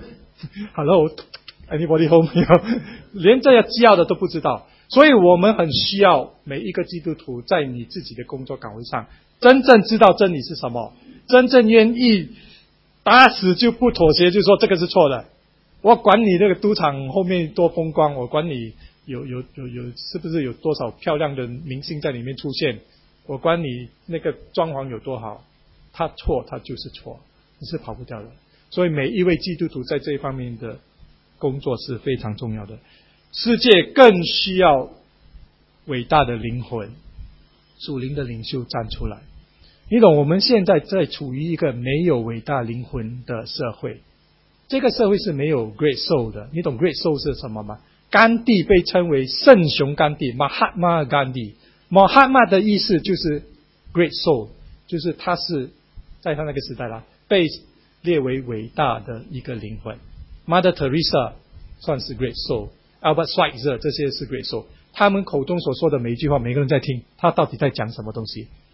Hello anybody home 连这样基要的都不知道。所以我们很需要每一个基督徒在你自己的工作岗位上真正知道真理是什么，真正愿意打死就不妥协，就说这个是错的。我管你这个赌场后面多风光，我管你有有有有是不是有多少漂亮的明星在里面出现，我管你那个装潢有多好，他错他就是错，你是跑不掉的。所以每一位基督徒在这一方面的工作是非常重要的。世界更需要伟大的灵魂，属灵的领袖站出来。你懂，我们现在在处于一个没有伟大灵魂的社会，这个社会是没有 great soul 的。你懂 great soul 是什么吗？甘地被称为圣雄甘地 Mahatma Gandhi， Mahatma 的意思就是 great soul， 就是他是在他那个时代啦，被列为伟大的一个灵魂。 Mother Teresa 算是 great soul， Albert Schweitzer 这些是 great soul， 他们口中所说的每一句话每个人在听，他到底在讲什么东西？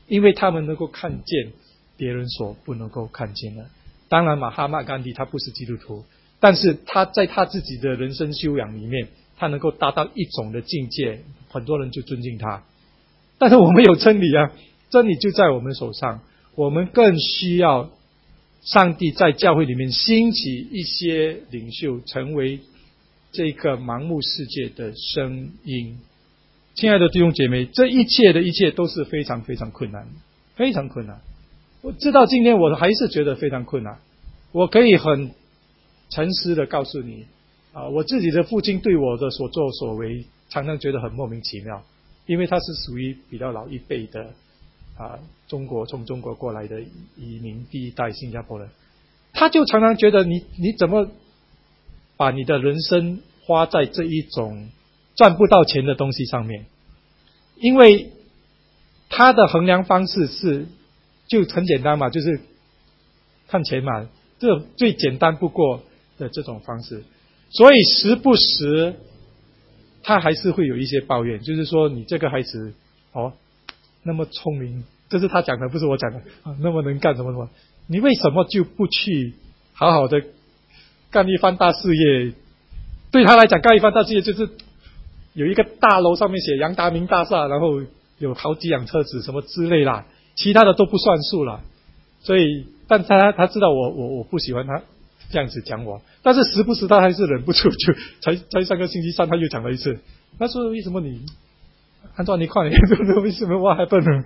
因为他们能够看见别人所不能够看见的。当然马哈马甘地他不是基督徒，但是他在他自己的人生修养里面，他能够达到一种的境界，很多人就尊敬他。但是我们有真理啊，真理就在我们手上，我们更需要上帝在教会里面兴起一些领袖，成为这个盲目世界的声音。亲爱的弟兄姐妹，这一切的一切都是非常非常困难，非常困难。我知道今天我还是觉得非常困难。我可以很诚实的告诉你啊，我自己的父亲对我的所作所为常常觉得很莫名其妙，因为他是属于比较老一辈的啊，中国从中国过来的移民第一代新加坡人，他就常常觉得你你怎么把你的人生花在这一种赚不到钱的东西上面，因为他的衡量方式是就很简单嘛，就是看钱嘛，这最简单不过的这种方式，所以时不时他还是会有一些抱怨，就是说你这个孩子哦那么聪明，这是他讲的，不是我讲的啊，那么能干什么什么，你为什么就不去好好的干一番大事业？对他来讲，干一番大事业就是有一个大楼上面写杨达明大厦，然后有好几辆车子什么之类啦，其他的都不算数了。所以但他他知道我我我不喜欢他这样子讲我，但是时不时他还是忍不住，就才才上个星期三他又讲了一次，他说为什么你按照你看为什么 what happened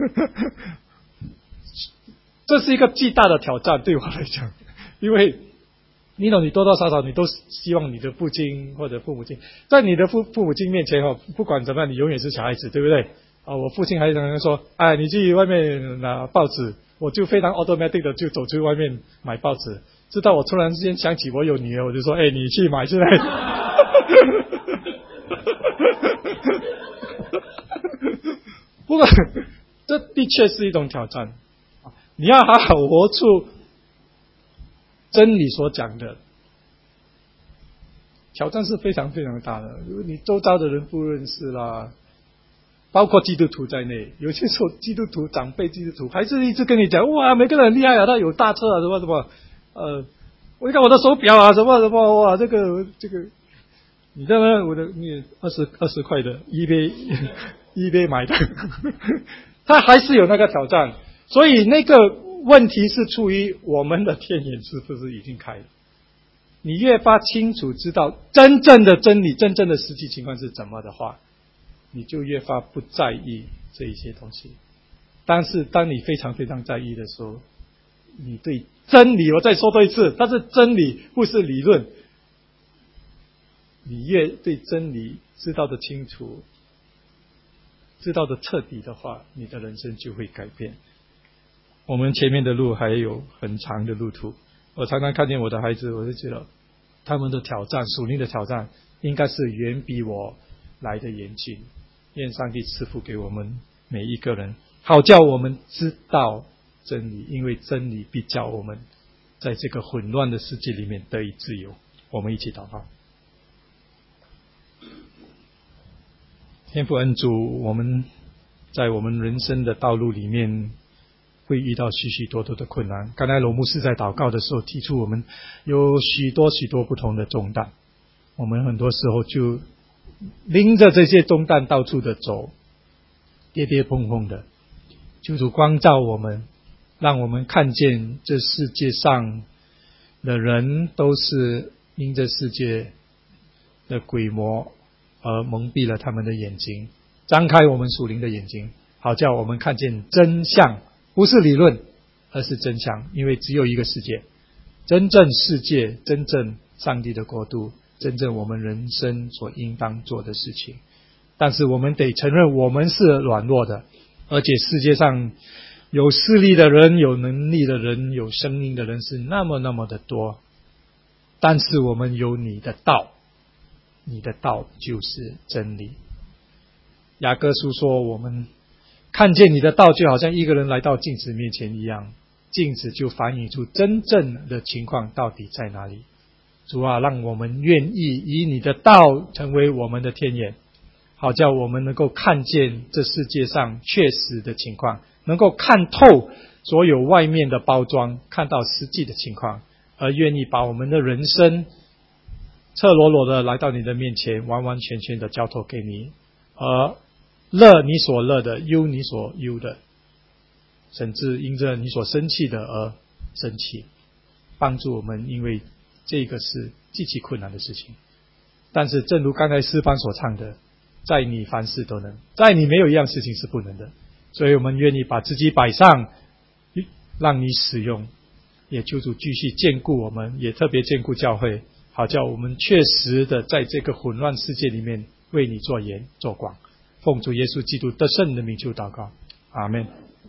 这是一个巨大的挑战对我来讲，因为你懂，你多多少少你都希望你的父亲或者父母亲在你的父父母亲面前哦，不管怎么样你永远是小孩子，对不对啊？我父亲还常常说，哎，你去外面拿报纸，我就非常 automatic 的就走出外面买报纸，直到我突然之间想起我有女儿，我就说，哎，你去买现在不过这的确是一种挑战，你要好好活出真理所讲的，挑战是非常非常大的。如果你周遭的人不认识啦，包括基督徒在内，有些时候基督徒长辈基督徒还是一直跟你讲，哇，每个人很厉害啊，他有大车啊，什么什么，呃，我看我的手表啊，什么什么，哇，这个这个，你知道吗？我的你二十二十块的一杯一杯买的，他还是有那个挑战，所以那个问题是出于我们的天眼是不是已经开了？你越发清楚知道真正的真理，真正的实际情况是怎么的话，你就越发不在意这一些东西。但是当你非常非常在意的时候，你对真理，我再说多一次，它是真理，不是理论。你越对真理知道的清楚，知道的彻底的话，你的人生就会改变。我们前面的路还有很长的路途，我常常看见我的孩子，我就觉得他们的挑战，属灵的挑战应该是远比我来的严峻。愿上帝赐福给我们每一个人，好叫我们知道真理，因为真理必叫我们在这个混乱的世界里面得以自由。我们一起祷告。天父恩主，我们在我们人生的道路里面会遇到许许多多的困难。刚才罗牧师在祷告的时候提出，我们有许多许多不同的重担，我们很多时候就拎着这些重担到处的走，跌跌碰碰的。求主光照我们，让我们看见这世界上的人都是因这世界的鬼魔而蒙蔽了他们的眼睛，张开我们属灵的眼睛，好叫我们看见真相，不是理论，而是真相。因为只有一个世界，真正世界，真正上帝的国度，真正我们人生所应当做的事情。但是我们得承认我们是软弱的，而且世界上有势力的人，有能力的人，有生命的人是那么那么的多。但是我们有你的道，你的道就是真理。雅各书说，我们看见你的道就好像一个人来到镜子面前一样，镜子就反映出真正的情况到底在哪里。主啊，让我们愿意以你的道成为我们的天眼，好叫我们能够看见这世界上确实的情况， 能够看透所有外面的包装，看到实际的情况，而愿意把我们的人生赤裸裸的来到你的面前，完完全全的交托给你，而乐你所乐的，忧你所忧的，甚至因着你所生气的而生气，帮助我们，因为这个是极其困难的事情。但是正如刚才诗班所唱的，在你凡事都能，在你没有一样事情是不能的。所以我们愿意把自己摆上，让你使用，也求主继续眷顾我们，也特别眷顾教会，好叫我们确实的在这个混乱世界里面为你做盐做光。奉主耶稣基督得胜的名求祷告，阿们。